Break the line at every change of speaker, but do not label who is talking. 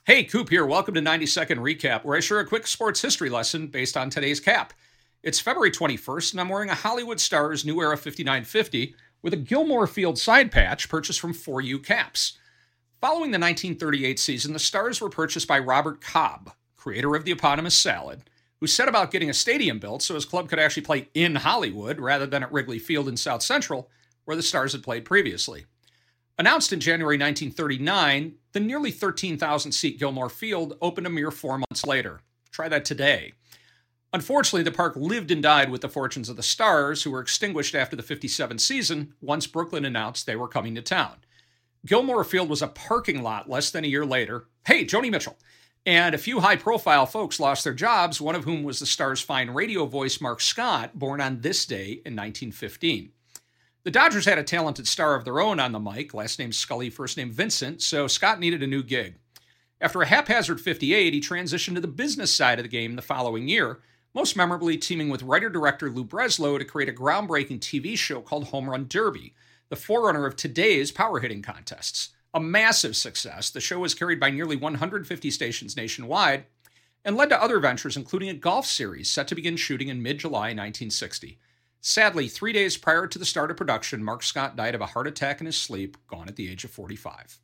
Hey, Coop here. Welcome to 90-Second Recap, where I share a quick sports history lesson based on today's cap. It's February 21st, and I'm wearing a Hollywood Stars New Era 5950 with a Gilmore Field side patch purchased from 4U Caps. Following the 1938 season, the Stars were purchased by Robert Cobb, creator of the eponymous salad, who set about getting a stadium built so his club could actually play in Hollywood rather than at Wrigley Field in South Central, where the Stars had played previously. Announced in January 1939, the nearly 13,000-seat Gilmore Field opened a mere 4 months later. Try that today. Unfortunately, the park lived and died with the fortunes of the Stars, who were extinguished after the '57 season once Brooklyn announced they were coming to town. Gilmore Field was a parking lot less than a year later. Hey, Joni Mitchell. And a few high-profile folks lost their jobs, one of whom was the Stars' fine radio voice Mark Scott, born on this day in 1915. The Dodgers had a talented star of their own on the mic, last name Scully, first name Vincent, so Scott needed a new gig. After a haphazard 58, he transitioned to the business side of the game the following year, most memorably teaming with writer-director Lou Breslow to create a groundbreaking TV show called Home Run Derby, the forerunner of today's power hitting contests. A massive success, the show was carried by nearly 150 stations nationwide and led to other ventures, including a golf series set to begin shooting in mid-July 1960. Sadly, 3 days prior to the start of production, Mark Scott died of a heart attack in his sleep, gone at the age of 45.